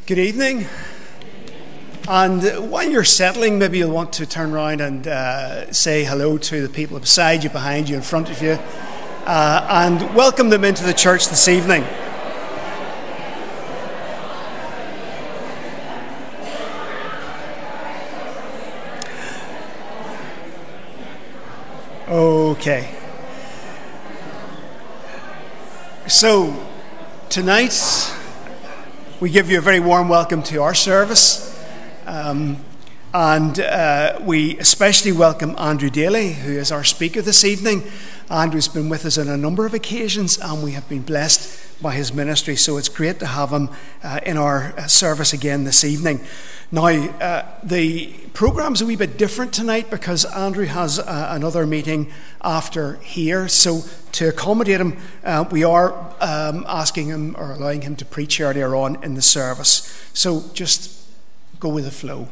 Good evening. And while you're settling, maybe you'll want to turn around and say hello to the people beside you, behind you, in front of you, and welcome them into the church this evening. Okay. So, tonight, we give you a very warm welcome to our service. We especially welcome Andrew Daly, who is our speaker this evening. Andrew's been with us on a number of occasions, and we have been blessed by his ministry, so it's great to have him in our service again this evening. Now, the programme's a wee bit different tonight because Andrew has another meeting after here, so to accommodate him, we are asking him or allowing him to preach earlier on in the service. So just go with the flow.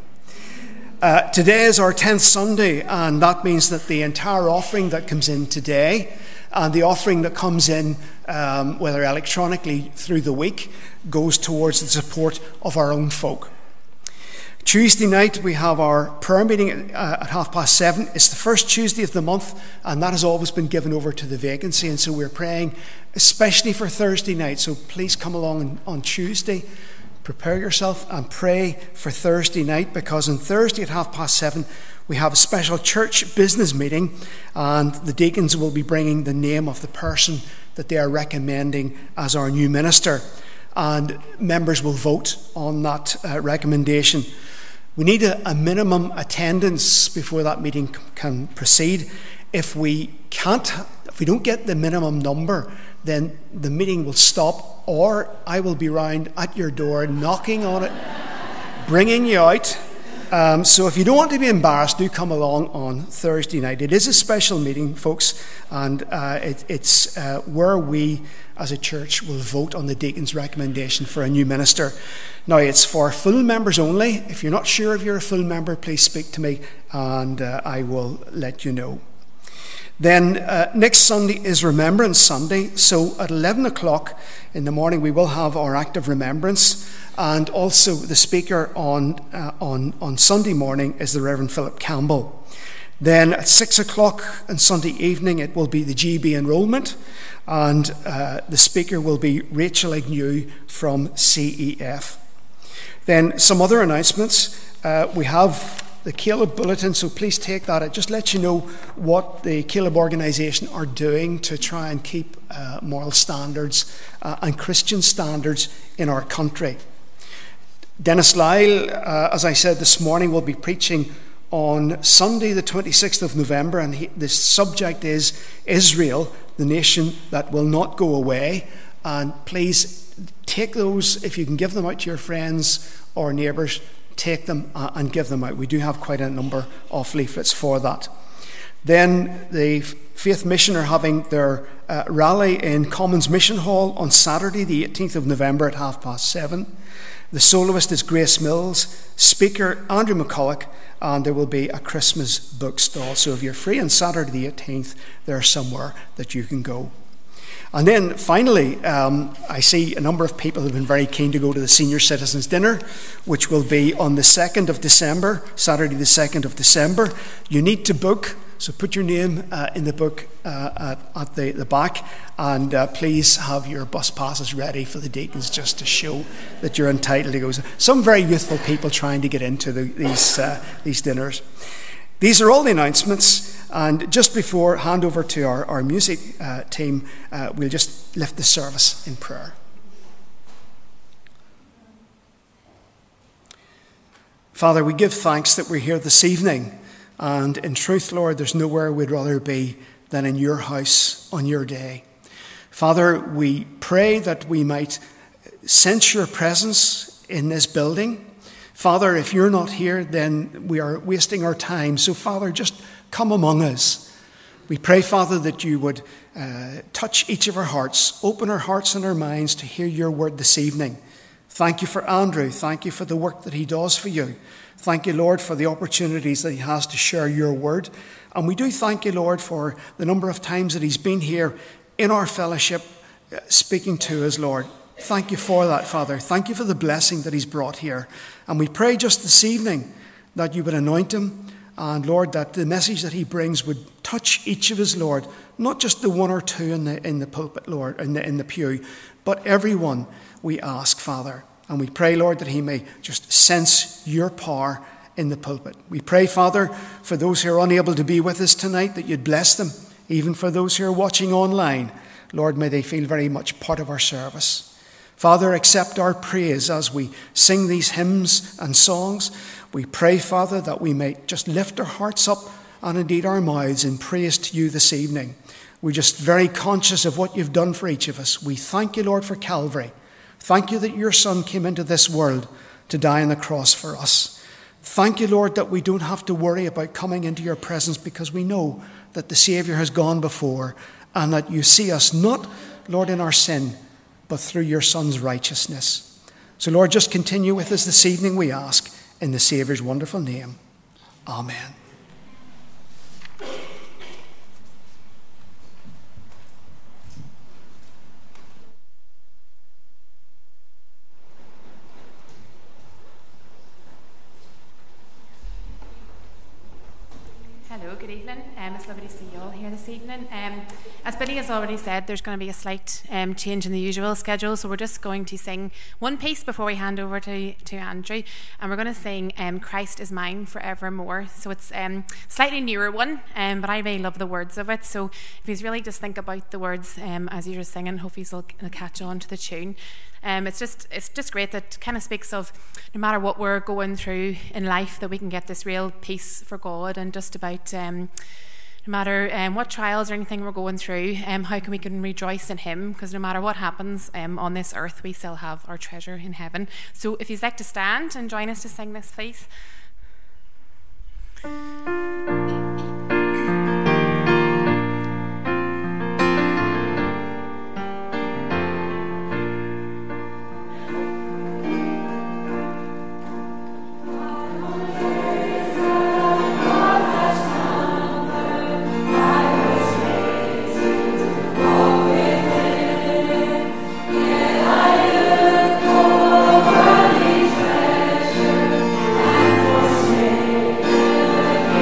Today is our 10th Sunday, and that means that the entire offering that comes in today and the offering that comes in, whether electronically through the week, goes towards the support of our own folk. Tuesday night we have our prayer meeting at 7:30. It's the first Tuesday of the month, and that has always been given over to the vacancy, and so we're praying especially for Thursday night. So please come along on Tuesday. Prepare yourself and pray for Thursday night, because on Thursday at 7:30 we have a special church business meeting, and the deacons will be bringing the name of the person that they are recommending as our new minister, and members will vote on that recommendation. We need a minimum attendance before that meeting can proceed. If we don't get the minimum number, then the meeting will stop, or I will be round at your door knocking on it, bringing you out. So if you don't want to be embarrassed, do come along on Thursday night. It is a special meeting, folks, and it's where we as a church will vote on the deacon's recommendation for a new minister. Now, it's for full members only. If you're not sure if you're a full member, please speak to me and I will let you know. Then next Sunday is Remembrance Sunday, so at 11 o'clock in the morning we will have our act of remembrance, and also the speaker on Sunday morning is the Reverend Philip Campbell. Then at 6 o'clock on Sunday evening it will be the GB enrolment, and the speaker will be Rachel Agnew from CEF. Then some other announcements. We have the Caleb Bulletin, so please take that. It just lets you know what the Caleb organisation are doing to try and keep moral standards and Christian standards in our country. Dennis Lyle, as I said this morning, will be preaching on Sunday the 26th of November, and the subject is Israel, the nation that will not go away. And please take those, if you can give them out to your friends or neighbours, take them and give them out. We do have quite a number of leaflets for that. Then the Faith Mission are having their rally in Commons Mission Hall on Saturday the 18th of November at 7:30. The soloist is Grace Mills, speaker Andrew McCulloch, and there will be a Christmas book stall. So if you're free on Saturday the 18th, there's somewhere that you can go. And then finally, I see a number of people who have been very keen to go to the Senior Citizens Dinner, which will be on the 2nd of December, Saturday the 2nd of December. You need to book, so put your name in the book at the back, and please have your bus passes ready for the deacons just to show that you're entitled to go. Some very youthful people trying to get into these dinners. These are all the announcements, and just before hand over to our music team, we'll just lift the service in prayer. Father, we give thanks that we're here this evening, and in truth, Lord, there's nowhere we'd rather be than in your house on your day. Father, we pray that we might sense your presence in this building. Father, if you're not here, then we are wasting our time. So, Father, just come among us. We pray, Father, that you would touch each of our hearts, open our hearts and our minds to hear your word this evening. Thank you for Andrew. Thank you for the work that he does for you. Thank you, Lord, for the opportunities that he has to share your word. And we do thank you, Lord, for the number of times that he's been here in our fellowship speaking to us, Lord. Thank you for that, Father. Thank you for the blessing that he's brought here. And we pray just this evening that you would anoint him, and Lord, that the message that he brings would touch each of us, Lord, not just the one or two in the pulpit, Lord, in the pew, but everyone, we ask, Father. And we pray, Lord, that he may just sense your power in the pulpit. We pray, Father, for those who are unable to be with us tonight, that you'd bless them. Even for those who are watching online, Lord, may they feel very much part of our service. Father, accept our praise as we sing these hymns and songs. We pray, Father, that we may just lift our hearts up and indeed our mouths in praise to you this evening. We're just very conscious of what you've done for each of us. We thank you, Lord, for Calvary. Thank you that your Son came into this world to die on the cross for us. Thank you, Lord, that we don't have to worry about coming into your presence because we know that the Saviour has gone before and that you see us not, Lord, in our sin, but through your Son's righteousness. So, Lord, just continue with us this evening, we ask, in the Saviour's wonderful name. Amen. Hello, good evening. It's lovely to see you all here this evening. As Billy has already said, there's going to be a slight change in the usual schedule, so we're just going to sing one piece before we hand over to Andrew, and we're going to sing Christ is Mine Forevermore. So it's a slightly newer one, but I really love the words of it, so if you really just think about the words as you're singing, hopefully you'll catch on to the tune. It's just great that kind of speaks of no matter what we're going through in life, that we can get this real peace for God, and just about no matter what trials or anything we're going through, how we can rejoice in him, because no matter what happens on this earth, we still have our treasure in heaven. So if you'd like to stand and join us to sing this, please. Treasure and forsake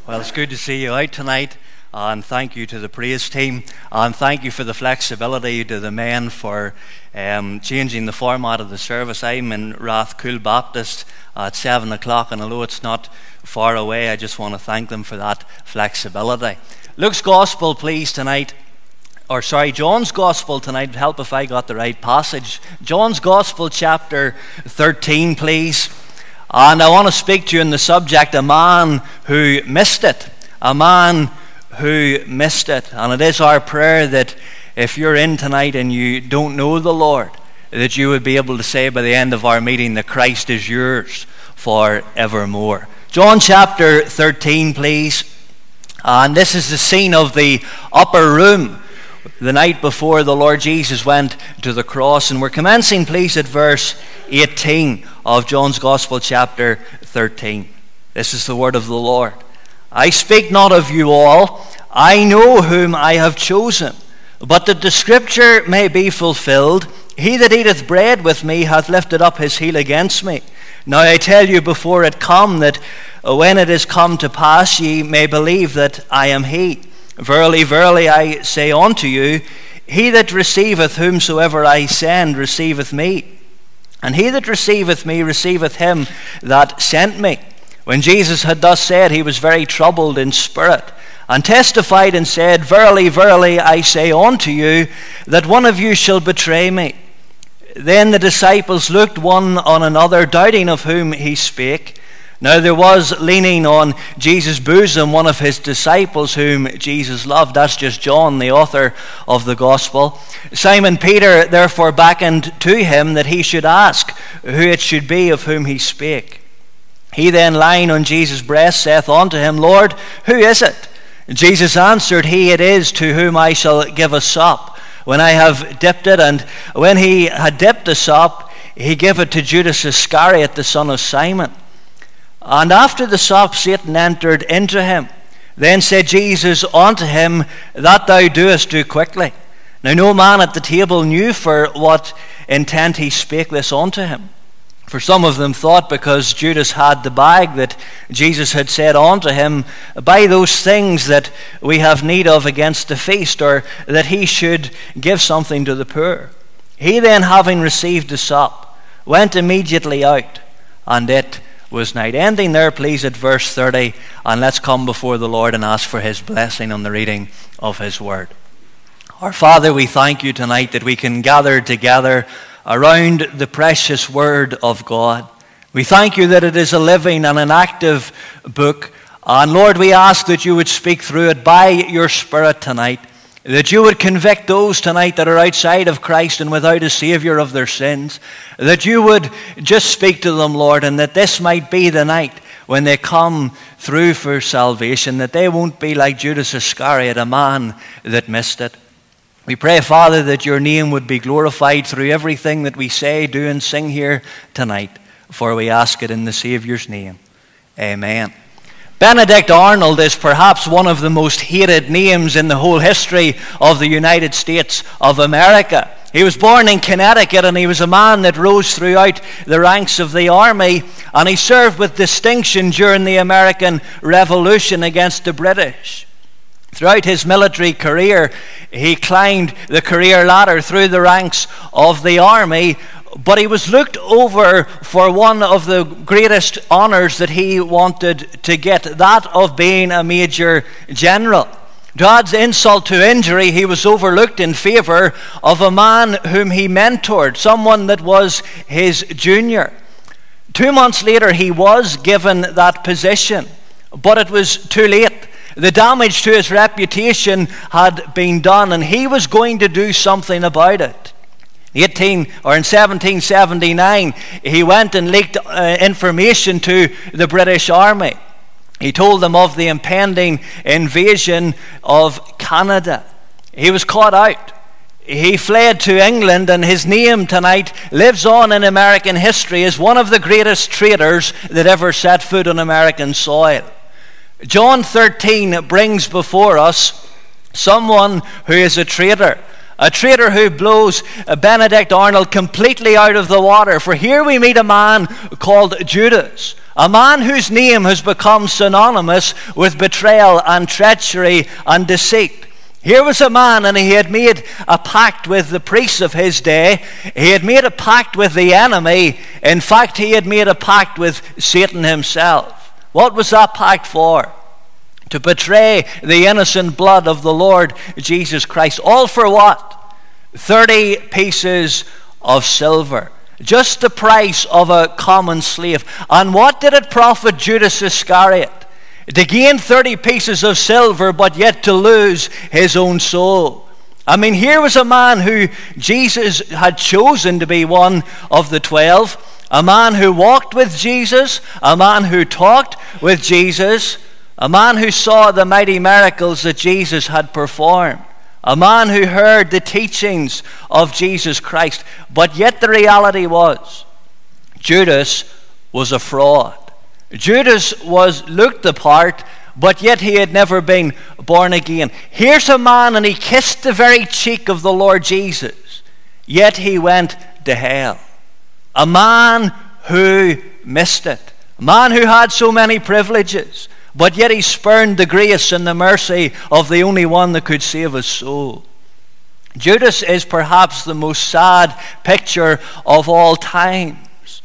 Well, it's good to see you out tonight, and thank you to the praise team, and thank you for the flexibility to the men for changing the format of the service. I'm in Rathcoole Baptist at 7 o'clock, and although it's not far away, I just want to thank them for that flexibility. Luke's Gospel, please, tonight. John's Gospel tonight. Help if I got the right passage. John's Gospel, chapter 13, please. And I want to speak to you on the subject, a man who missed it. A man who missed it. And it is our prayer that if you're in tonight and you don't know the Lord, that you would be able to say by the end of our meeting that Christ is yours forevermore. John chapter 13, please. And this is the scene of the upper room the night before the Lord Jesus went to the cross. And we're commencing, please, at verse 18 of John's Gospel, chapter 13. This is the word of the Lord. I speak not of you all. I know whom I have chosen. But that the scripture may be fulfilled, he that eateth bread with me hath lifted up his heel against me. Now I tell you before it come, that when it is come to pass, ye may believe that I am he. Verily, verily, I say unto you, he that receiveth whomsoever I send receiveth me. And he that receiveth me receiveth him that sent me. When Jesus had thus said, he was very troubled in spirit, and testified and said, Verily, verily, I say unto you, that one of you shall betray me. Then the disciples looked one on another, doubting of whom he spake. Now there was leaning on Jesus' bosom one of his disciples whom Jesus loved. That's just John, the author of the Gospel. Simon Peter therefore beckoned to him that he should ask who it should be of whom he spake. He then, lying on Jesus' breast, saith unto him, Lord, who is it? Jesus answered, He it is to whom I shall give a sop, when I have dipped it. And when he had dipped the sop, he gave it to Judas Iscariot, the son of Simon. And after the sop, Satan entered into him. Then said Jesus unto him, That thou doest, do quickly. Now no man at the table knew for what intent he spake this unto him. For some of them thought, because Judas had the bag, that Jesus had said unto him, Buy those things that we have need of against the feast, or that he should give something to the poor. He then, having received the sop, went immediately out, and it was night. Ending there, please, at verse 30, and let's come before the Lord and ask for his blessing on the reading of his word. Our Father, we thank you tonight that we can gather together around the precious word of God. We thank you that it is a living and an active book. And Lord, we ask that you would speak through it by your Spirit tonight, that you would convict those tonight that are outside of Christ and without a Savior of their sins, that you would just speak to them, Lord, and that this might be the night when they come through for salvation, that they won't be like Judas Iscariot, a man that missed it. We pray, Father, that your name would be glorified through everything that we say, do, and sing here tonight, for we ask it in the Saviour's name. Amen. Benedict Arnold is perhaps one of the most hated names in the whole history of the United States of America. He was born in Connecticut, and he was a man that rose throughout the ranks of the army, and he served with distinction during the American Revolution against the British. Throughout his military career, he climbed the career ladder through the ranks of the army, but he was looked over for one of the greatest honors that he wanted to get, that of being a major general. To add insult to injury, he was overlooked in favor of a man whom he mentored, someone that was his junior. 2 months later, he was given that position, but it was too late. The damage to his reputation had been done, and he was going to do something about it. In 1779, he went and leaked information to the British Army. He told them of the impending invasion of Canada. He was caught out. He fled to England, and his name tonight lives on in American history as one of the greatest traitors that ever set foot on American soil. John 13 brings before us someone who is a traitor who blows Benedict Arnold completely out of the water. For here we meet a man called Judas, A man whose name has become synonymous with betrayal and treachery and deceit. Here was a man, and he had made a pact with the priests of his day. He had made a pact with the enemy. In fact, he had made a pact with Satan himself. What was that pact for? To betray the innocent blood of the Lord Jesus Christ. All for what? 30 pieces of silver. Just the price of a common slave. And what did it profit Judas Iscariot? To gain 30 pieces of silver, but yet to lose his own soul. I mean, here was a man who Jesus had chosen to be one of the 12. A man who walked with Jesus. A man who talked with Jesus. A man who saw the mighty miracles that Jesus had performed. A man who heard the teachings of Jesus Christ. But yet the reality was, Judas was a fraud. Judas looked the part, but yet he had never been born again. Here's a man, and he kissed the very cheek of the Lord Jesus, yet he went to hell. A man who missed it. A man who had so many privileges, but yet he spurned the grace and the mercy of the only one that could save his soul. Judas is perhaps the most sad picture of all time.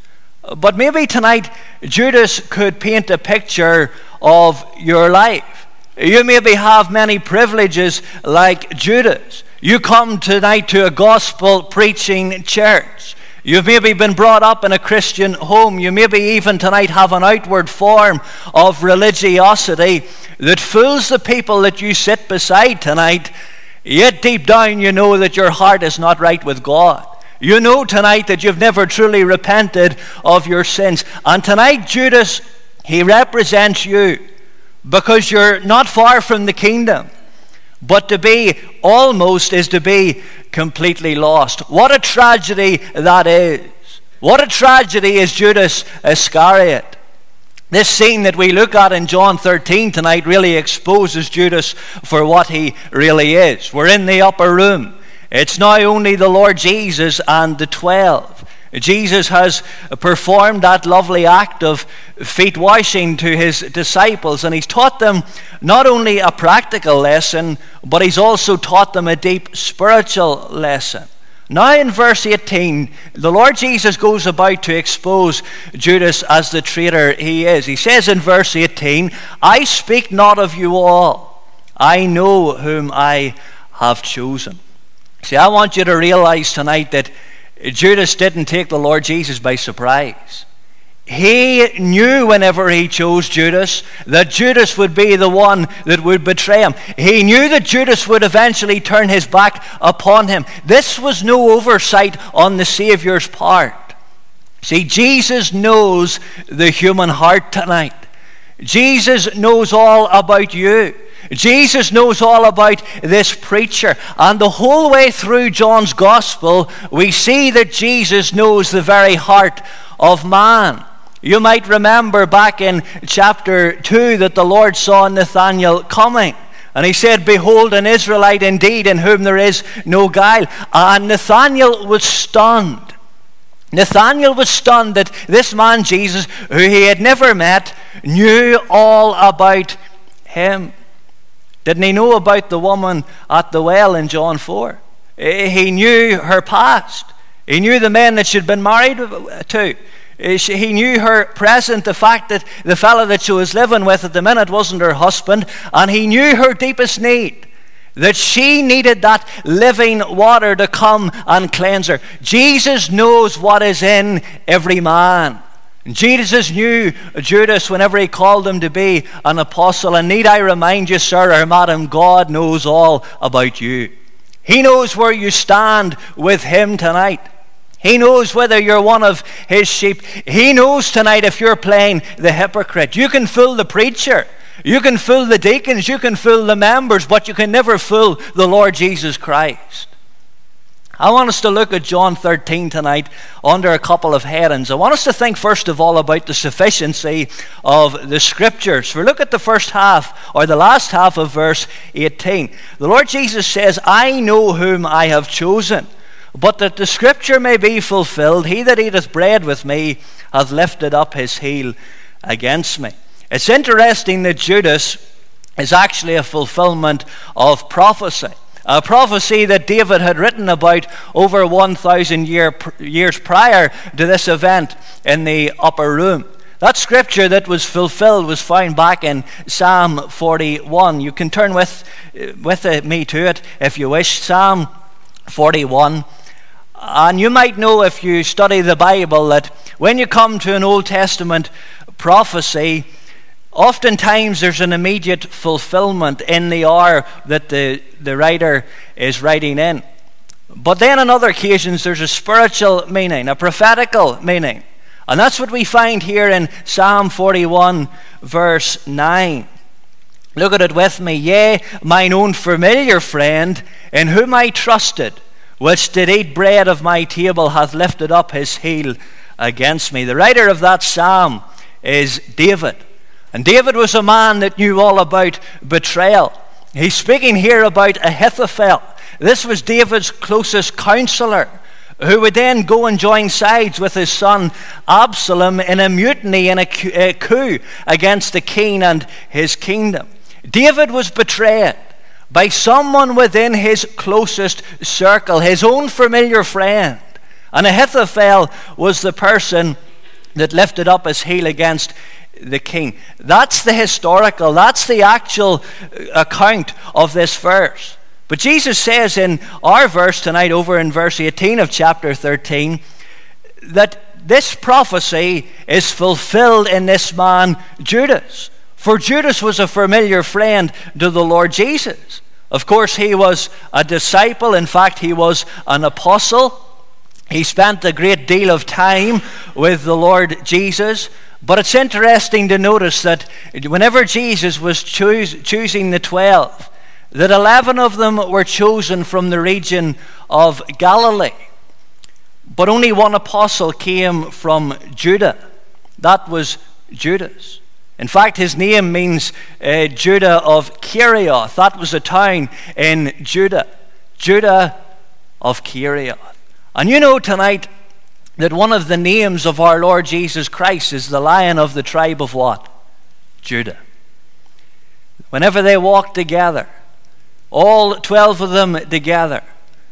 But maybe tonight Judas could paint a picture of your life. You maybe have many privileges like Judas. You come tonight to a gospel preaching church. You've maybe been brought up in a Christian home. You maybe even tonight have an outward form of religiosity that fools the people that you sit beside tonight. Yet deep down you know that your heart is not right with God. You know tonight that you've never truly repented of your sins. And tonight Judas, he represents you, because you're not far from the kingdom. But to be almost is to be completely lost. What a tragedy that is. What a tragedy is Judas Iscariot. This scene that we look at in John 13 tonight really exposes Judas for what he really is. We're in the upper room. It's now only the Lord Jesus and the 12. Jesus has performed that lovely act of feet washing to his disciples, and he's taught them not only a practical lesson, but he's also taught them a deep spiritual lesson. Now in verse 18, the Lord Jesus goes about to expose Judas as the traitor he is. He says in verse 18, "I speak not of you all. I know whom I have chosen." See, I want you to realize tonight that Judas didn't take the Lord Jesus by surprise. He knew whenever he chose Judas that Judas would be the one that would betray him. He knew that Judas would eventually turn his back upon him. This was no oversight on the Savior's part. See, Jesus knows the human heart tonight. Jesus knows all about you. Jesus knows all about this preacher. And the whole way through John's gospel, we see that Jesus knows the very heart of man. You might remember back in chapter 2 that the Lord saw Nathanael coming. And he said, "Behold, an Israelite indeed, in whom there is no guile." And Nathanael was stunned. Nathanael was stunned that this man Jesus, who he had never met, knew all about him. Didn't he know about the woman at the well in John 4? He knew her past. He knew the men that she'd been married to. He knew her present, the fact that the fellow that she was living with at the minute wasn't her husband. And he knew her deepest need, that she needed that living water to come and cleanse her. Jesus knows what is in every man. Jesus knew Judas whenever he called him to be an apostle. And need I remind you, sir or madam, God knows all about you. He knows where you stand with him tonight. He knows whether you're one of his sheep. He knows tonight if you're playing the hypocrite. You can fool the preacher. You can fool the deacons. You can fool the members. But you can never fool the Lord Jesus Christ. I want us to look at John 13 tonight under a couple of headings. I want us to think first of all about the sufficiency of the Scriptures. For look at the first half, or the last half of verse 18. The Lord Jesus says, "I know whom I have chosen, but that the Scripture may be fulfilled, he that eateth bread with me hath lifted up his heel against me. It's interesting that Judas is actually a fulfillment of prophecy. A prophecy that David had written about over 1,000 years prior to this event in the upper room. That scripture that was fulfilled was found back in Psalm 41. You can turn with me to it if you wish. Psalm 41. And you might know, if you study the Bible, that when you come to an Old Testament prophecy, oftentimes there's an immediate fulfillment in the hour that the writer is writing in. But then on other occasions there's a spiritual meaning, a prophetical meaning. And that's what we find here in Psalm 41 verse 9. Look at it with me. Yea, mine own familiar friend, in whom I trusted, which did eat bread of my table, hath lifted up his heel against me. The writer of that psalm is David. And David was a man that knew all about betrayal. He's speaking here about Ahithophel. This was David's closest counselor, who would then go and join sides with his son Absalom in a mutiny and a coup against the king and his kingdom. David was betrayed by someone within his closest circle, his own familiar friend. And Ahithophel was the person that lifted up his heel against the king. That's the historical, that's the actual account of this verse. But Jesus says in our verse tonight, over in verse 18 of chapter 13, that this prophecy is fulfilled in this man Judas. For Judas was a familiar friend to the Lord Jesus. Of course, he was a disciple. In fact, he was an apostle. He spent a great deal of time with the Lord Jesus. But it's interesting to notice that whenever Jesus was choosing the 12, that 11 of them were chosen from the region of Galilee. But only one apostle came from Judah. That was Judas. In fact, his name means Judah of Kerioth. That was a town in Judah. Judah of Kerioth. And you know tonight that one of the names of our Lord Jesus Christ is the Lion of the tribe of what? Judah. Whenever they walked together, all 12 of them together,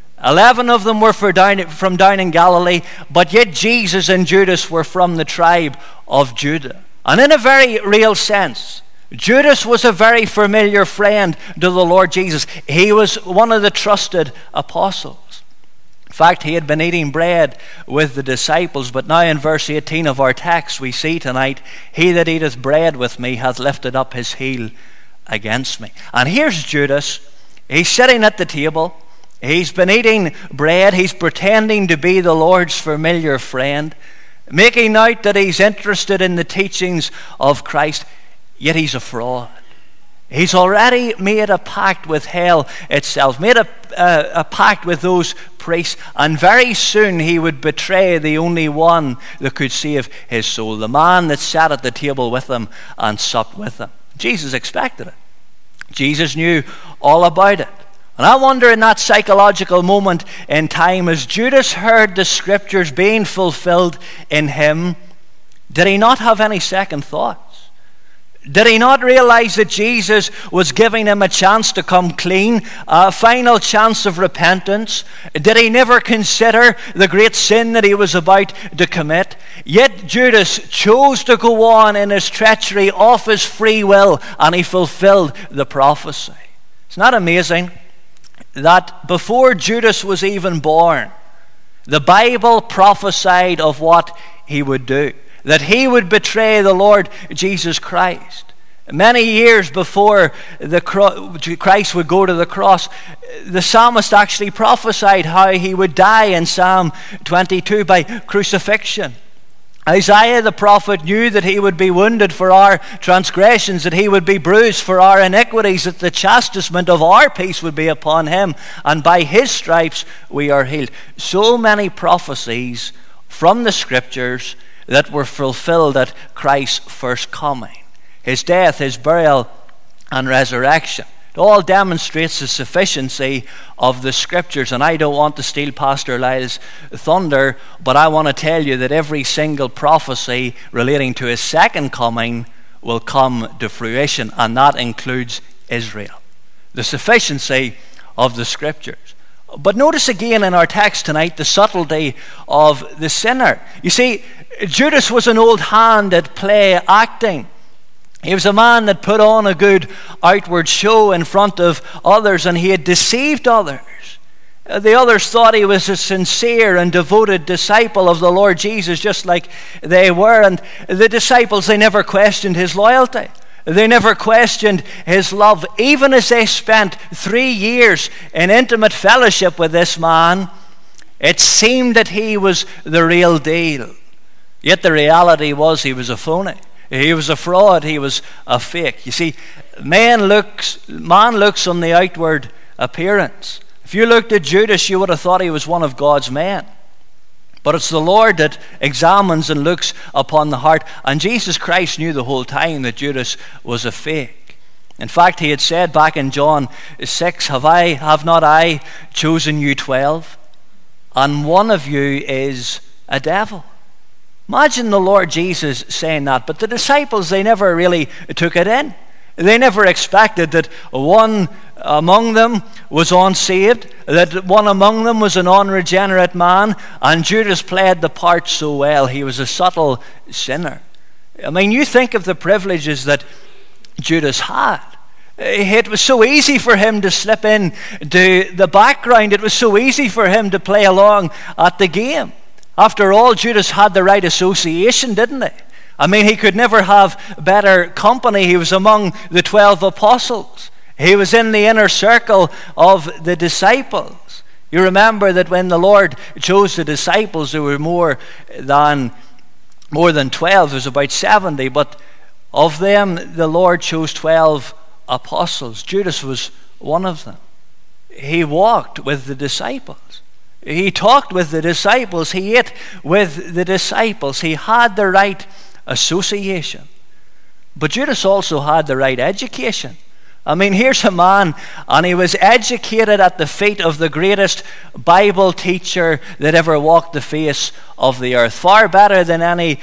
11 of them were from down in Galilee, but yet Jesus and Judas were from the tribe of Judah. And in a very real sense, Judas was a very familiar friend to the Lord Jesus. He was one of the trusted apostles. In fact, he had been eating bread with the disciples, but now in verse 18 of our text we see tonight, he that eateth bread with me hath lifted up his heel against me. And here's Judas. He's sitting at the table. He's been eating bread. He's pretending to be the Lord's familiar friend, making out that he's interested in the teachings of Christ, yet he's a fraud. He's already made a pact with hell itself, made a pact with those priests, and very soon he would betray the only one that could save his soul, the man that sat at the table with him and supped with him. Jesus expected it. Jesus knew all about it. And I wonder, in that psychological moment in time, as Judas heard the scriptures being fulfilled in him, did he not have any second thoughts? Did he not realize that Jesus was giving him a chance to come clean, a final chance of repentance? Did he never consider the great sin that he was about to commit? Yet Judas chose to go on in his treachery of his free will, and he fulfilled the prophecy. It's not amazing that before Judas was even born, the Bible prophesied of what he would do, that he would betray the Lord Jesus Christ. Many years before Christ would go to the cross, the psalmist actually prophesied how he would die in Psalm 22 by crucifixion. Isaiah the prophet knew that he would be wounded for our transgressions, that he would be bruised for our iniquities, that the chastisement of our peace would be upon him, and by his stripes we are healed. So many prophecies from the scriptures that were fulfilled at Christ's first coming. His death, his burial, and resurrection. It all demonstrates the sufficiency of the Scriptures. And I don't want to steal Pastor Lyle's thunder, but I want to tell you that every single prophecy relating to his second coming will come to fruition, and that includes Israel. The sufficiency of the Scriptures. But notice again in our text tonight the subtlety of the sinner. You see, Judas was an old hand at play acting. He was a man that put on a good outward show in front of others, and he had deceived others. The others thought he was a sincere and devoted disciple of the Lord Jesus, just like they were. And the disciples, they never questioned his loyalty. They never questioned his love. Even as they spent 3 years in intimate fellowship with this man, it seemed that he was the real deal. Yet the reality was he was a phony. He was a fraud. He was a fake. You see, man looks on the outward appearance. If you looked at Judas, you would have thought he was one of God's men. But it's the Lord that examines and looks upon the heart. And Jesus Christ knew the whole time that Judas was a fake. In fact, he had said back in John 6, have not I chosen you 12? And one of you is a devil. Imagine the Lord Jesus saying that. But the disciples, they never really took it in. They never expected that one among them was unsaved, that one among them was an unregenerate man, and Judas played the part so well. He was a subtle sinner. I mean, you think of the privileges that Judas had. It was so easy for him to slip in to the background. It was so easy for him to play along at the game. After all, Judas had the right association, didn't he? I mean, he could never have better company. He was among the 12 apostles. He was in the inner circle of the disciples. You remember that when the Lord chose the disciples, there were more than 12. There was about 70. But of them, the Lord chose 12 apostles. Judas was one of them. He walked with the disciples. He talked with the disciples. He ate with the disciples. He had the right association. But Judas also had the right education. I mean, here's a man, and he was educated at the feet of the greatest Bible teacher that ever walked the face of the earth. Far better than any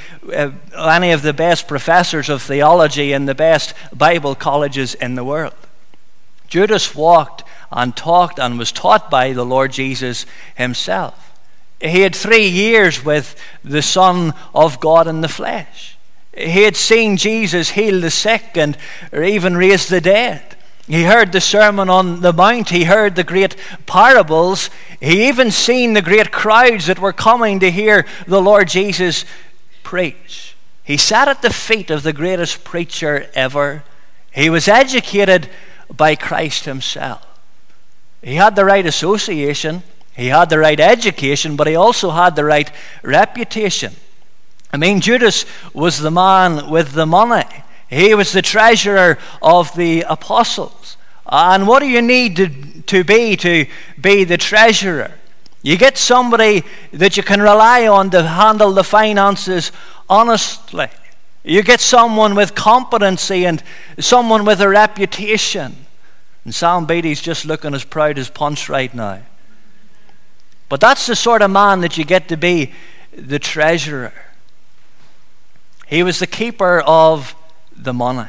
of the best professors of theology in the best Bible colleges in the world. Judas walked and talked and was taught by the Lord Jesus himself. He had 3 years with the Son of God in the flesh. He had seen Jesus heal the sick and even raise the dead. He heard the Sermon on the Mount. He heard the great parables. He even seen the great crowds that were coming to hear the Lord Jesus preach. He sat at the feet of the greatest preacher ever. He was educated by Christ himself. He had the right association. He had the right education, but he also had the right reputation. I mean, Judas was the man with the money. He was the treasurer of the apostles. And what do you need to be the treasurer? You get somebody that you can rely on to handle the finances honestly. You get someone with competency and someone with a reputation. And Sam Beatty's just looking as proud as Punch right now. But that's the sort of man that you get to be the treasurer. He was the keeper of the money.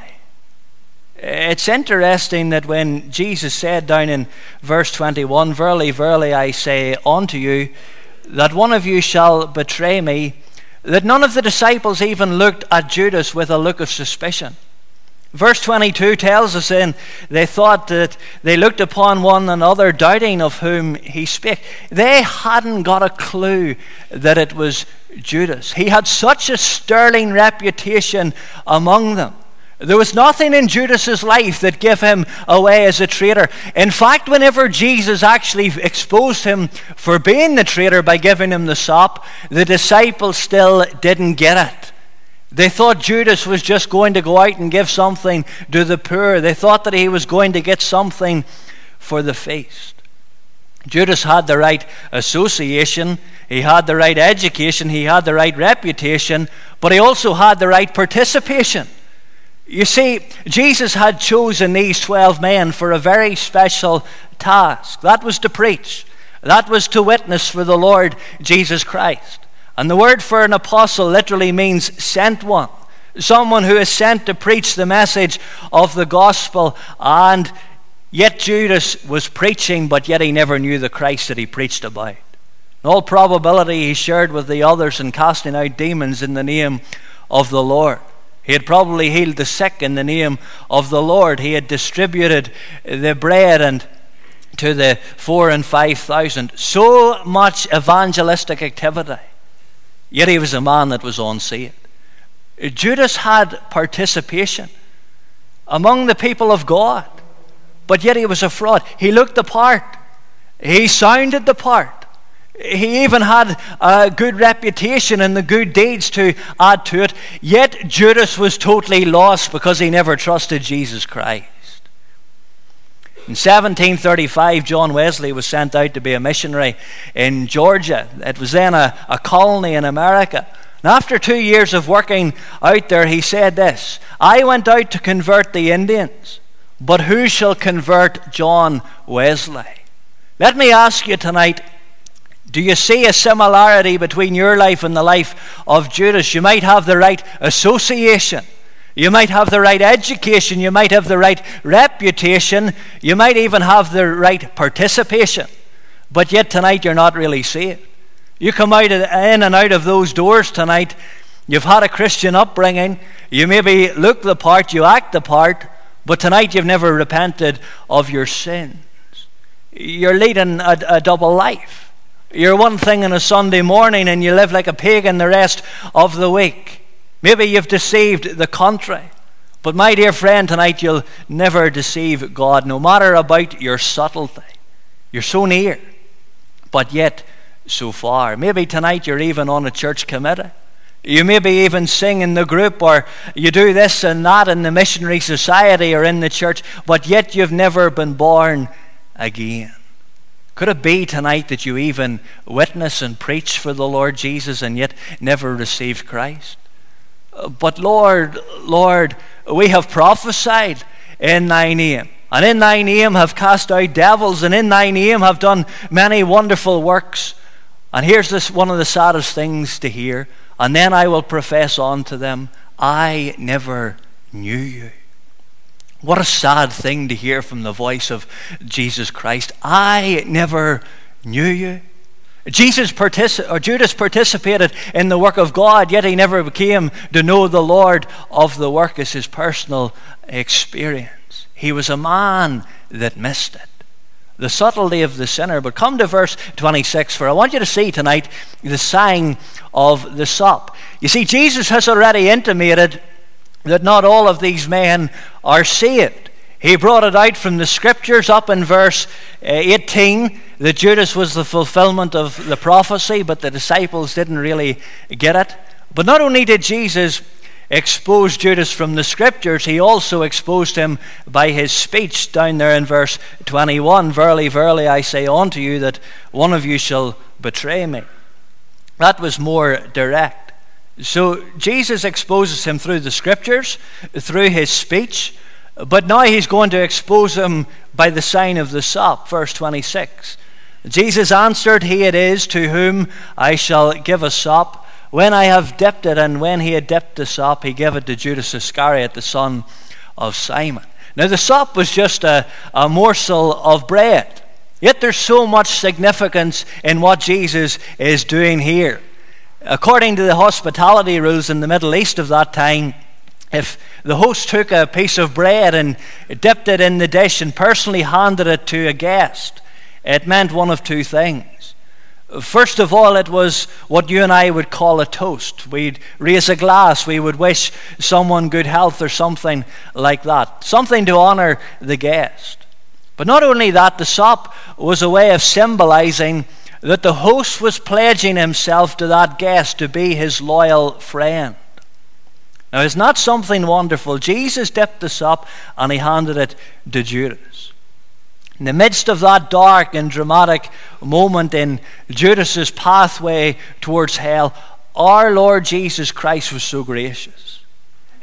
It's interesting that when Jesus said down in verse 21, "Verily, verily, I say unto you, that one of you shall betray me," that none of the disciples even looked at Judas with a look of suspicion. Verse 22 tells us then they thought that they looked upon one another, doubting of whom he spake. They hadn't got a clue that it was Judas. He had such a sterling reputation among them. There was nothing in Judas's life that gave him away as a traitor. In fact, whenever Jesus actually exposed him for being the traitor by giving him the sop, the disciples still didn't get it. They thought Judas was just going to go out and give something to the poor. They thought that he was going to get something for the feast. Judas had the right association, he had the right education, he had the right reputation, but he also had the right participation. You see, Jesus had chosen these 12 men for a very special task. That was to preach. That was to witness for the Lord Jesus Christ. And the word for an apostle literally means sent one. Someone who is sent to preach the message of the gospel. And yet Judas was preaching, but yet he never knew the Christ that he preached about. In all probability, he shared with the others in casting out demons in the name of the Lord. He had probably healed the sick in the name of the Lord. He had distributed the bread and to the 4,000 and 5,000. So much evangelistic activity. Yet he was a man that was unsaved. Judas had participation among the people of God, but yet he was a fraud. He looked the part. He sounded the part. He even had a good reputation and the good deeds to add to it. Yet Judas was totally lost because he never trusted Jesus Christ. In 1735, John Wesley was sent out to be a missionary in Georgia. It was then a colony in America. And after 2 years of working out there, he said this: "I went out to convert the Indians, but who shall convert John Wesley?" Let me ask you tonight, do you see a similarity between your life and the life of Judas? You might have the right association. You might have the right education. You might have the right reputation. You might even have the right participation. But yet tonight you're not really saved. You come out in and out of those doors tonight. You've had a Christian upbringing. You maybe look the part, you act the part, but tonight you've never repented of your sins. You're leading a double life. You're one thing on a Sunday morning and you live like a pagan the rest of the week. Maybe you've deceived the country. But my dear friend, tonight you'll never deceive God, no matter about your subtlety. You're so near, but yet so far. Maybe tonight you're even on a church committee. You maybe even sing in the group, or you do this and that in the missionary society or in the church, but yet you've never been born again. Could it be tonight that you even witness and preach for the Lord Jesus and yet never received Christ? But Lord, we have prophesied in thy name, and in thy name have cast out devils, and in thy name have done many wonderful works. And here's this one of the saddest things to hear: and then I will profess unto them, I never knew you. What a sad thing to hear from the voice of Jesus Christ. I never knew you. Judas participated in the work of God, yet he never came to know the Lord of the work as his personal experience. He was a man that missed it. The subtlety of the sinner. But come to verse 26, for I want you to see tonight the sign of the sop. You see, Jesus has already intimated that not all of these men are saved. He brought it out from the scriptures up in verse 18 that Judas was the fulfillment of the prophecy, but the disciples didn't really get it. But not only did Jesus expose Judas from the scriptures, he also exposed him by his speech down there in verse 21. Verily, verily, I say unto you that one of you shall betray me. That was more direct. So Jesus exposes him through the scriptures, through his speech, but now he's going to expose him by the sign of the sop. Verse 26. Jesus answered, He it is to whom I shall give a sop, when I have dipped it. And when he had dipped the sop, he gave it to Judas Iscariot, the son of Simon. Now the sop was just a morsel of bread. Yet there's so much significance in what Jesus is doing here. According to the hospitality rules in the Middle East of that time, if the host took a piece of bread and dipped it in the dish and personally handed it to a guest, it meant one of two things. First of all, it was what you and I would call a toast. We'd raise a glass, we would wish someone good health or something like that. Something to honor the guest. But not only that, the sop was a way of symbolizing that the host was pledging himself to that guest to be his loyal friend. Now, isn't that something wonderful? Jesus dipped the sop and he handed it to Judas. In the midst of that dark and dramatic moment in Judas's pathway towards hell, our Lord Jesus Christ was so gracious.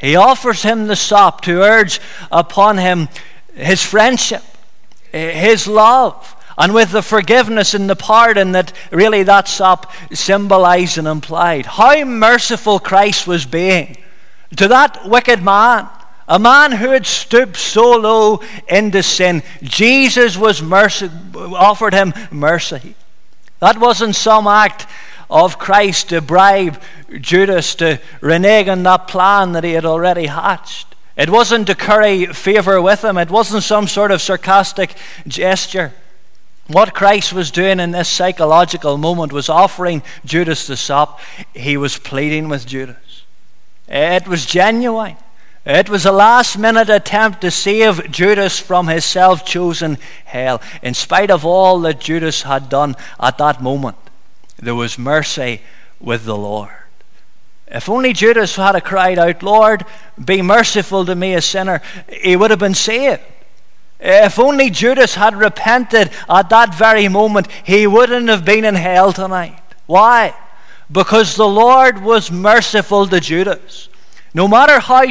He offers him the sop to urge upon him his friendship, his love, and with the forgiveness and the pardon that really that sop symbolized and implied. How merciful Christ was being to that wicked man, a man who had stooped so low into sin. Jesus was offered him mercy. That wasn't some act of Christ to bribe Judas to renege on that plan that he had already hatched. It wasn't to curry favor with him. It wasn't some sort of sarcastic gesture. What Christ was doing in this psychological moment was offering Judas the sop. He was pleading with Judas. It was genuine. It was a last-minute attempt to save Judas from his self-chosen hell. In spite of all that Judas had done at that moment, there was mercy with the Lord. If only Judas had cried out, "Lord, be merciful to me, a sinner," he would have been saved. If only Judas had repented at that very moment, he wouldn't have been in hell tonight. Why? Because the Lord was merciful to Judas. No matter how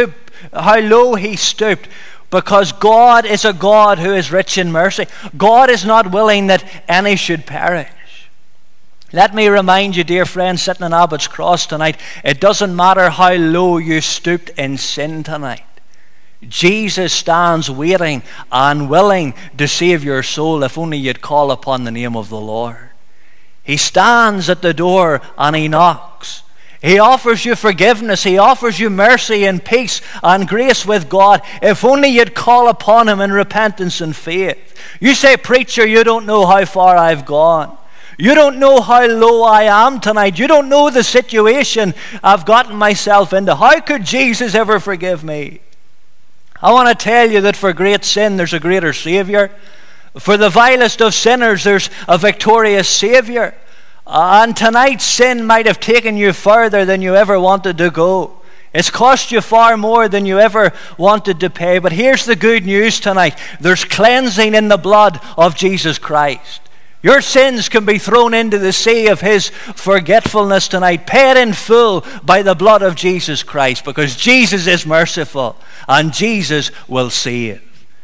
low he stooped, because God is a God who is rich in mercy. God is not willing that any should perish. Let me remind you, dear friends, sitting on Abbott's Cross tonight, it doesn't matter how low you stooped in sin tonight. Jesus stands waiting and willing to save your soul if only you'd call upon the name of the Lord. He stands at the door and he knocks. He offers you forgiveness. He offers you mercy and peace and grace with God if only you'd call upon him in repentance and faith. You say, "Preacher, you don't know how far I've gone. You don't know how low I am tonight. You don't know the situation I've gotten myself into. How could Jesus ever forgive me?" I want to tell you that for great sin, there's a greater Savior. For the vilest of sinners, there's a victorious Savior. And tonight, sin might have taken you further than you ever wanted to go. It's cost you far more than you ever wanted to pay. But here's the good news tonight. There's cleansing in the blood of Jesus Christ. Your sins can be thrown into the sea of his forgetfulness tonight, paid in full by the blood of Jesus Christ, because Jesus is merciful and Jesus will save.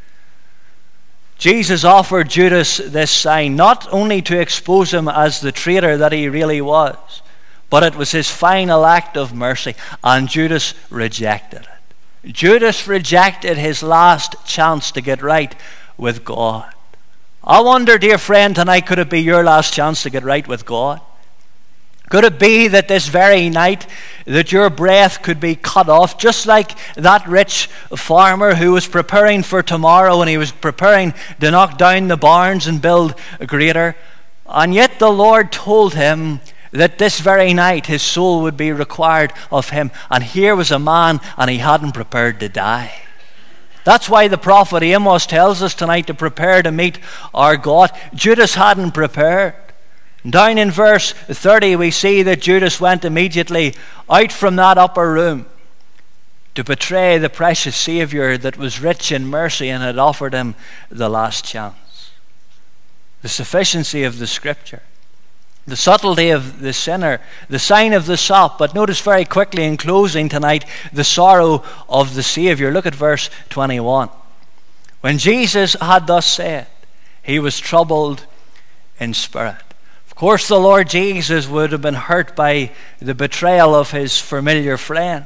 Jesus offered Judas this sign not only to expose him as the traitor that he really was, but it was his final act of mercy, and Judas rejected it. Judas rejected his last chance to get right with God. I wonder, dear friend, tonight, could it be your last chance to get right with God? Could it be that this very night that your breath could be cut off, just like that rich farmer who was preparing for tomorrow, and he was preparing to knock down the barns and build greater, and yet the Lord told him that this very night his soul would be required of him, and here was a man and he hadn't prepared to die. That's why the prophet Amos tells us tonight to prepare to meet our God. Judas hadn't prepared. Down in verse 30 we see that Judas went immediately out from that upper room to betray the precious Savior that was rich in mercy and had offered him the last chance. The sufficiency of the Scripture, the subtlety of the sinner, the sign of the sop, but notice very quickly in closing tonight the sorrow of the Savior. Look at verse 21. When Jesus had thus said, he was troubled in spirit. Of course, the Lord Jesus would have been hurt by the betrayal of his familiar friend.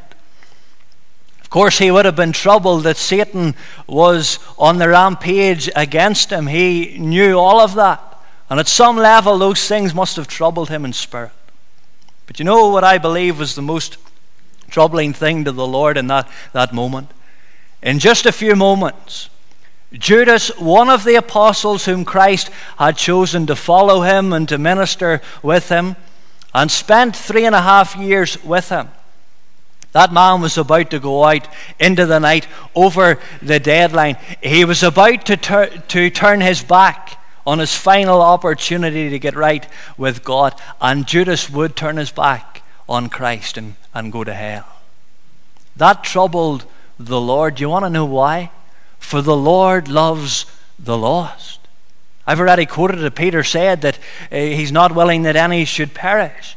Of course, he would have been troubled that Satan was on the rampage against him. He knew all of that. And at some level, those things must have troubled him in spirit. But you know what I believe was the most troubling thing to the Lord in that moment? In just a few moments, Judas, one of the apostles whom Christ had chosen to follow him and to minister with him, and spent 3.5 years with him, that man was about to go out into the night over the deadline. He was about to turn his back on his final opportunity to get right with God, and Judas would turn his back on Christ and go to hell. That troubled the Lord. Do you want to know why? For the Lord loves the lost. I've already quoted that Peter said that he's not willing that any should perish.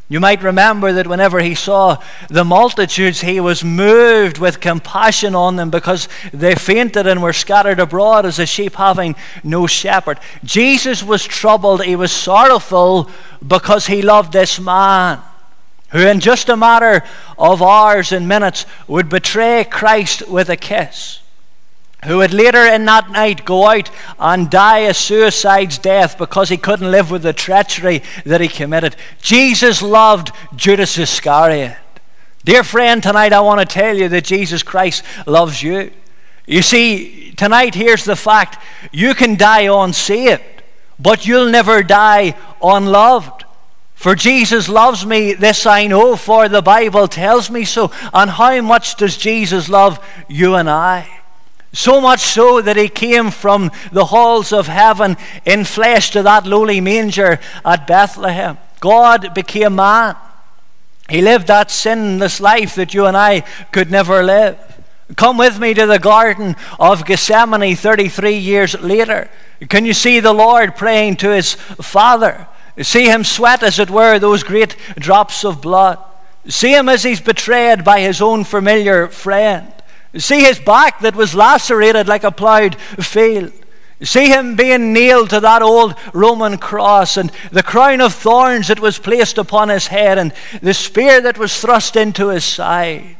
You might remember that whenever he saw the multitudes, he was moved with compassion on them because they fainted and were scattered abroad as a sheep having no shepherd. Jesus was troubled, he was sorrowful because he loved this man who in just a matter of hours and minutes would betray Christ with a kiss, who would later in that night go out and die a suicide's death because he couldn't live with the treachery that he committed. Jesus loved Judas Iscariot. Dear friend, tonight I want to tell you that Jesus Christ loves you. You see, tonight here's the fact. You can die unsaved, but you'll never die unloved. For Jesus loves me, this I know, for the Bible tells me so. And how much does Jesus love you and I? So much so that he came from the halls of heaven in flesh to that lowly manger at Bethlehem. God became man. He lived that sinless life that you and I could never live. Come with me to the Garden of Gethsemane 33 years later. Can you see the Lord praying to his Father? See him sweat, as it were, those great drops of blood. See him as he's betrayed by his own familiar friend. See his back that was lacerated like a ploughed field. See him being nailed to that old Roman cross, and the crown of thorns that was placed upon his head, and the spear that was thrust into his side.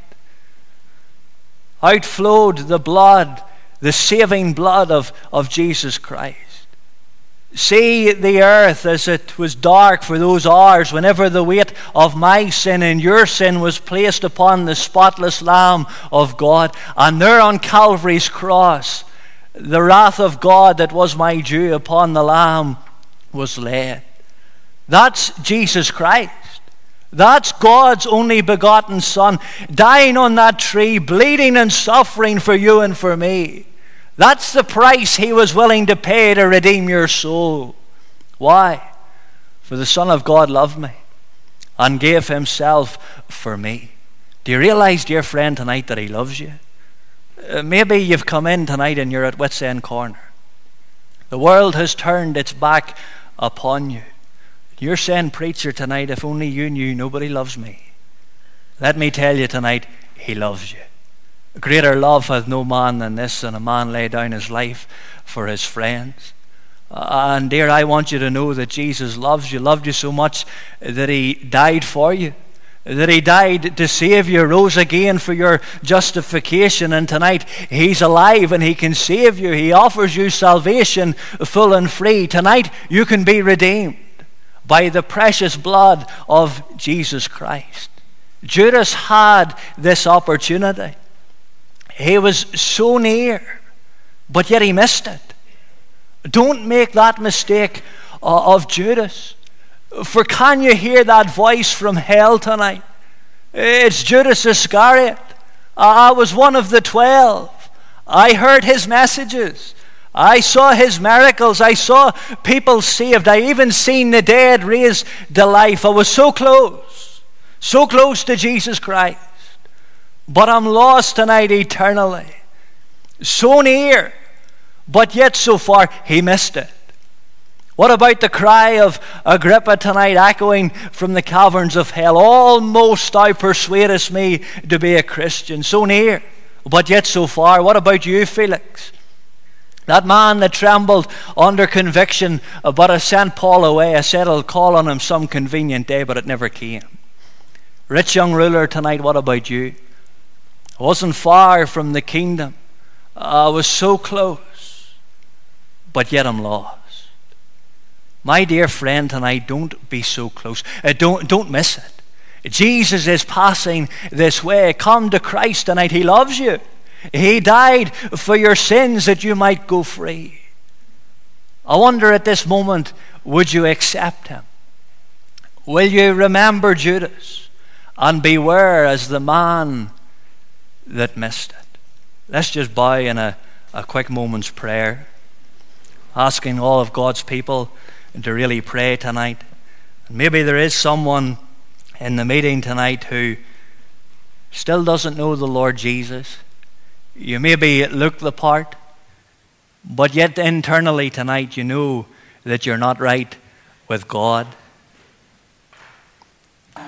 Outflowed the blood, the saving blood of Jesus Christ. See the earth as it was dark for those hours whenever the weight of my sin and your sin was placed upon the spotless Lamb of God. And there on Calvary's cross, the wrath of God that was my due upon the Lamb was laid. That's Jesus Christ. That's God's only begotten Son, dying on that tree, bleeding and suffering for you and for me. That's the price he was willing to pay to redeem your soul. Why? For the Son of God loved me and gave himself for me. Do you realize, dear friend, tonight that he loves you? Maybe you've come in tonight and you're at wit's end corner. The world has turned its back upon you. You're saying, preacher, tonight, if only you knew, nobody loves me. Let me tell you tonight, he loves you. Greater love hath no man than this, and a man lay down his life for his friends. And dear, I want you to know that Jesus loves you, loved you so much that he died for you, that he died to save you, rose again for your justification, and tonight he's alive and he can save you. He offers you salvation full and free. Tonight you can be redeemed by the precious blood of Jesus Christ. Judas had this opportunity. He was so near, but yet he missed it. Don't make that mistake of Judas. For can you hear that voice from hell tonight? It's Judas Iscariot. I was one of the 12. I heard his messages. I saw his miracles. I saw people saved. I even seen the dead raised to life. I was so close to Jesus Christ. But I'm lost tonight eternally. So near, but yet so far. He missed it. What about the cry of Agrippa tonight, echoing from the caverns of hell? Almost thou persuadest me to be a Christian. So near, but yet so far. What about you, Felix? That man that trembled under conviction, but I sent Paul away. I said I'll call on him some convenient day, but it never came. Rich young ruler tonight, what about you? I wasn't far from the kingdom. I was so close, but yet I'm lost. My dear friend tonight, don't be so close. Don't miss it. Jesus is passing this way. Come to Christ tonight. He loves you. He died for your sins that you might go free. I wonder at this moment, would you accept him? Will you remember Judas and beware as the man that missed it? Let's just bow in a quick moment's prayer, asking all of God's people to really pray tonight. Maybe there is someone in the meeting tonight who still doesn't know the Lord Jesus. You maybe look the part, but yet internally tonight you know that you're not right with God.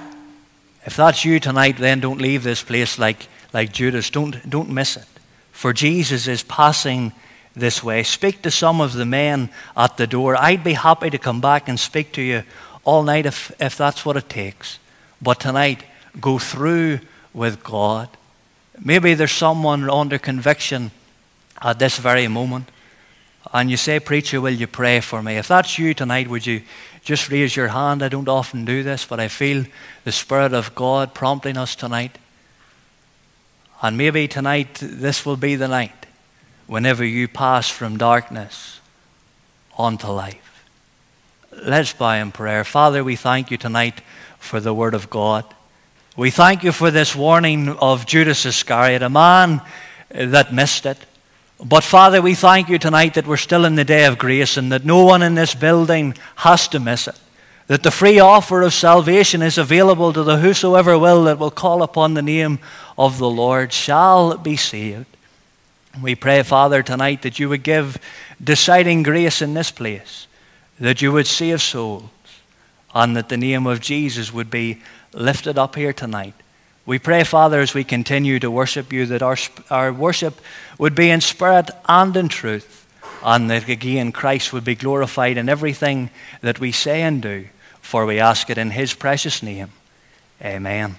If that's you tonight, then don't leave this place like Judas. Don't miss it. For Jesus is passing this way. Speak to some of the men at the door. I'd be happy to come back and speak to you all night if that's what it takes. But tonight, go through with God. Maybe there's someone under conviction at this very moment, and you say, preacher, will you pray for me? If that's you tonight, would you just raise your hand? I don't often do this, but I feel the Spirit of God prompting us tonight. And maybe tonight, this will be the night whenever you pass from darkness onto life. Let's bow in prayer. Father, we thank you tonight for the Word of God. We thank you for this warning of Judas Iscariot, a man that missed it. But Father, we thank you tonight that we're still in the day of grace and that no one in this building has to miss it. That the free offer of salvation is available to the whosoever will that will call upon the name of the Lord shall be saved. We pray, Father, tonight that you would give deciding grace in this place, that you would save souls, and that the name of Jesus would be lifted up here tonight. We pray, Father, as we continue to worship you, that our worship would be in spirit and in truth, and that again Christ would be glorified in everything that we say and do, for we ask it in his precious name. Amen.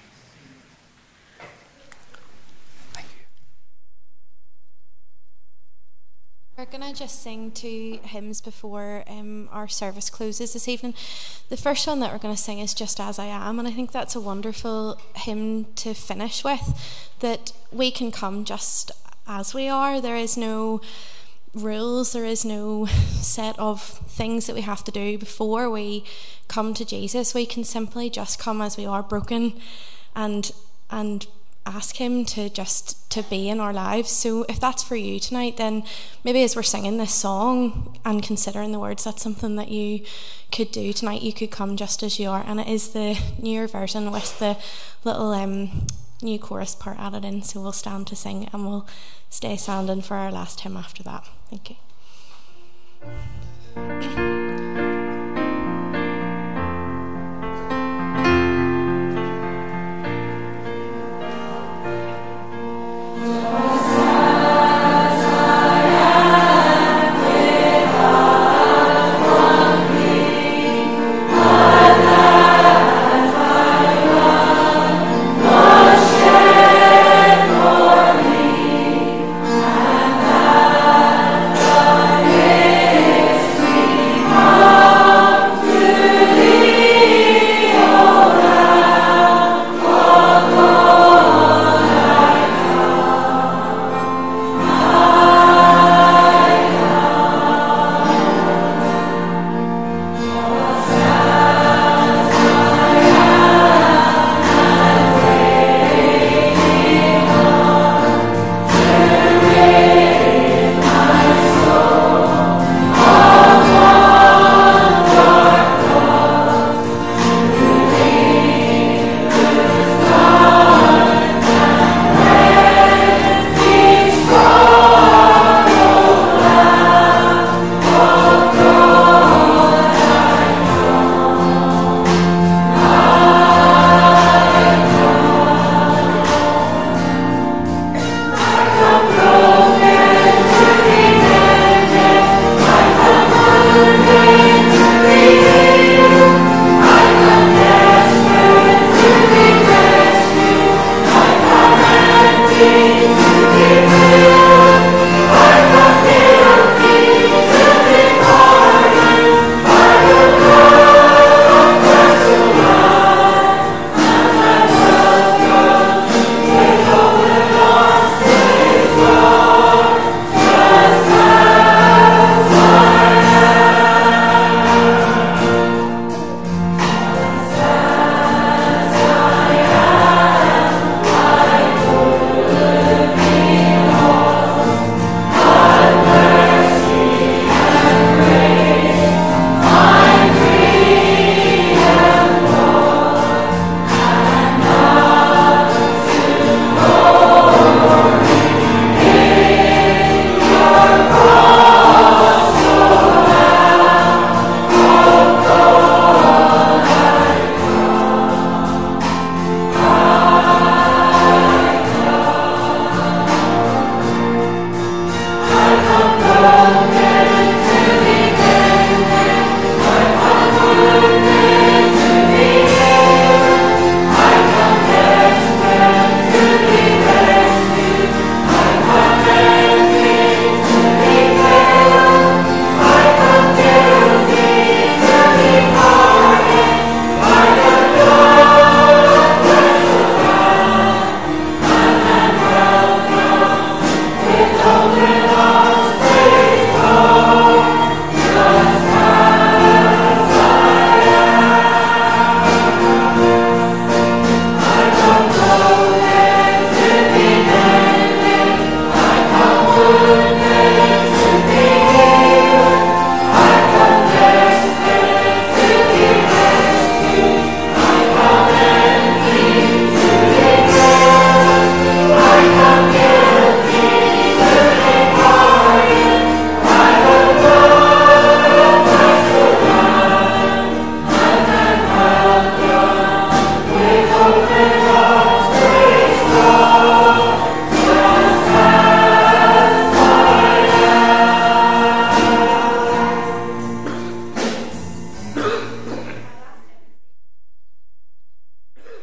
We're going to just sing two hymns before our service closes this evening. The first one that we're going to sing is Just As I Am, and I think that's a wonderful hymn to finish with, that we can come just as we are. There is no rules, there is no set of things that we have to do before we come to Jesus. We can simply just come as we are, broken, and ask him to be in our lives. So if that's for you tonight, then maybe as we're singing this song and considering the words, that's something that you could do tonight. You could come just as you are, and it is the newer version with the little new chorus part added in. So we'll stand to sing and we'll stay standing for our last hymn after that. Thank you.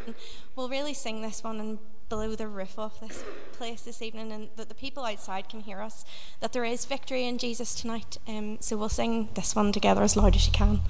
We'll really sing this one and blow the roof off this place this evening, and that the people outside can hear us, that there is victory in Jesus tonight. So we'll sing this one together as loud as you can.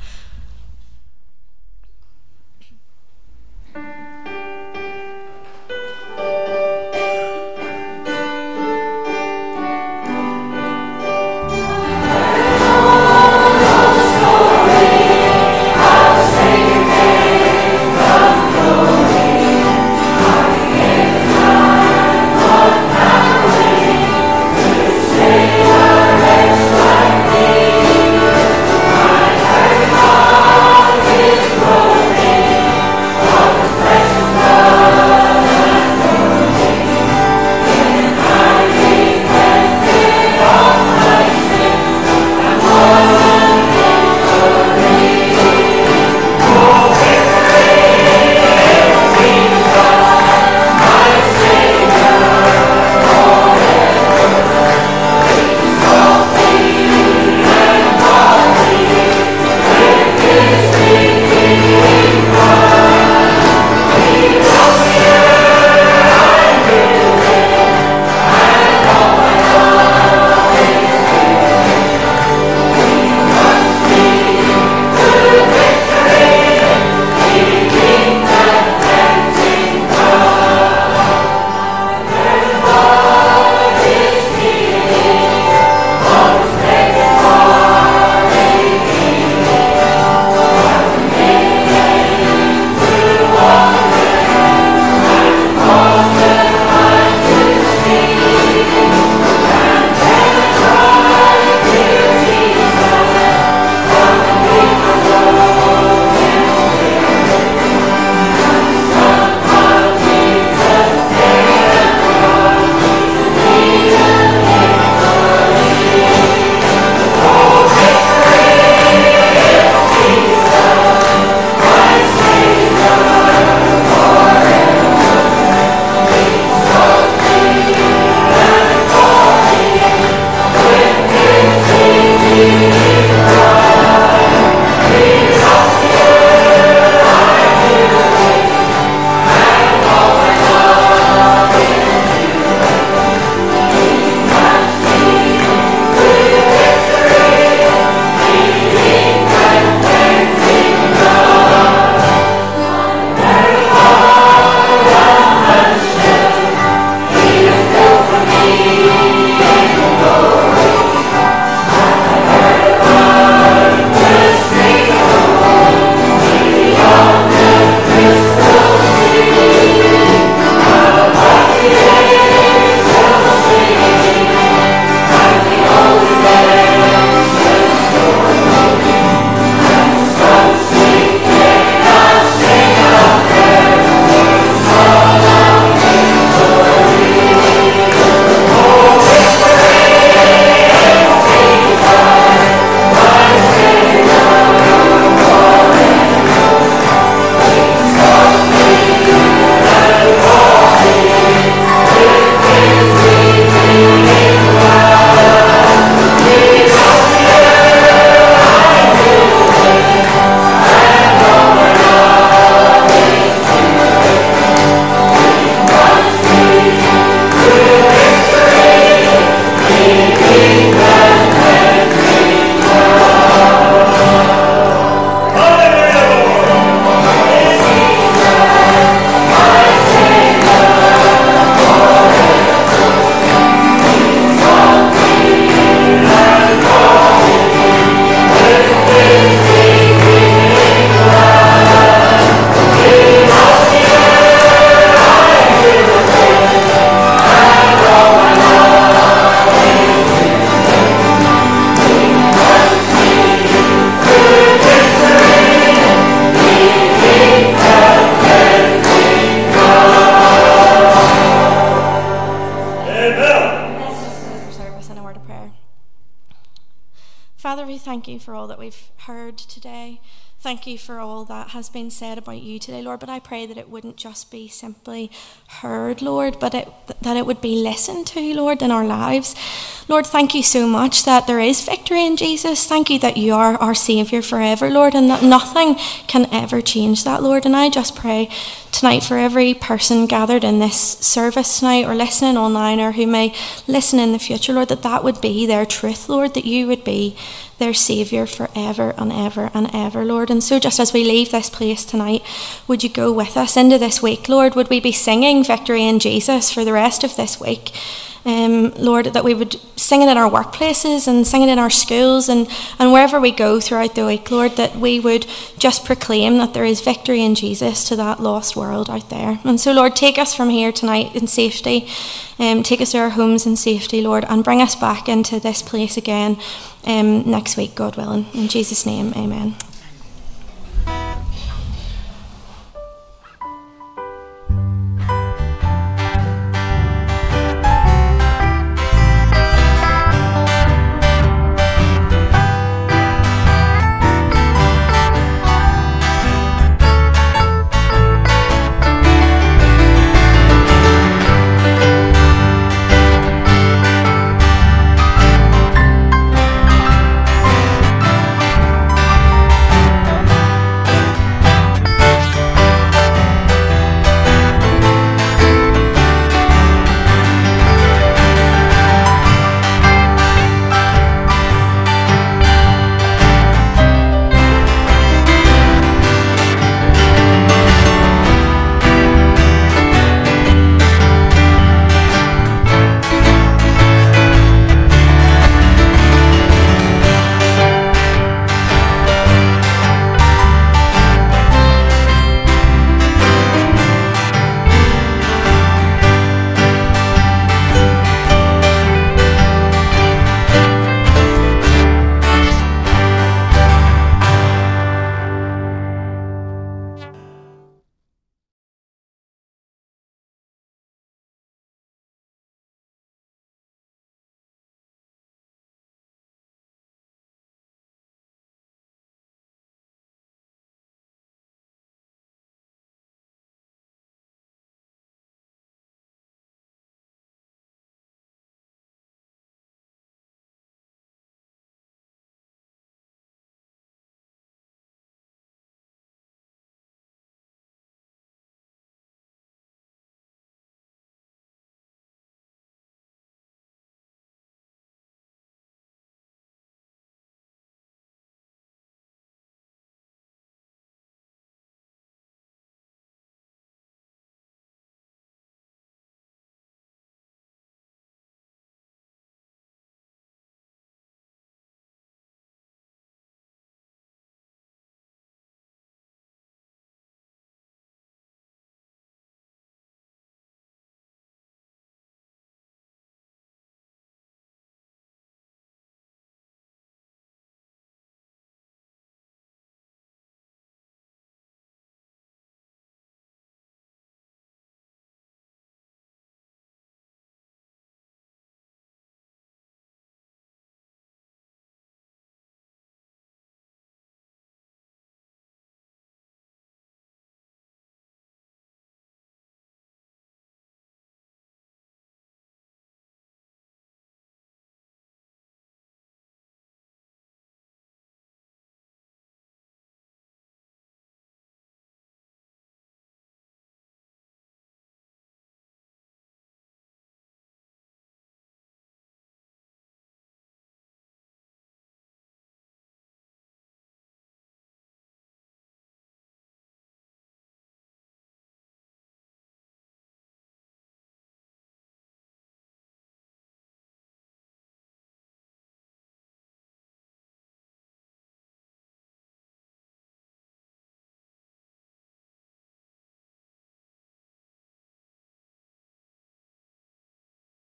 Father, we thank you for all that we've heard today. Thank you for all that has been said about you today, Lord, but I pray that it wouldn't just be simply heard, Lord, but that it would be listened to, Lord, in our lives. Lord, thank you so much that there is victory in Jesus. Thank you that you are our Saviour forever, Lord, and that nothing can ever change that, Lord. And I just pray tonight for every person gathered in this service tonight or listening online or who may listen in the future, Lord, that would be their truth, Lord, that you would be their Saviour forever and ever and ever, Lord. And so just as we leave this place tonight, would you go with us into this week, Lord? Would we be singing Victory in Jesus for the rest of this week? Lord, that we would sing it in our workplaces and sing it in our schools and wherever we go throughout the week, Lord, that we would just proclaim that there is victory in Jesus to that lost world out there. And so, Lord, take us from here tonight in safety, take us to our homes in safety, Lord, and bring us back into this place again next week, God willing. In Jesus' name, amen.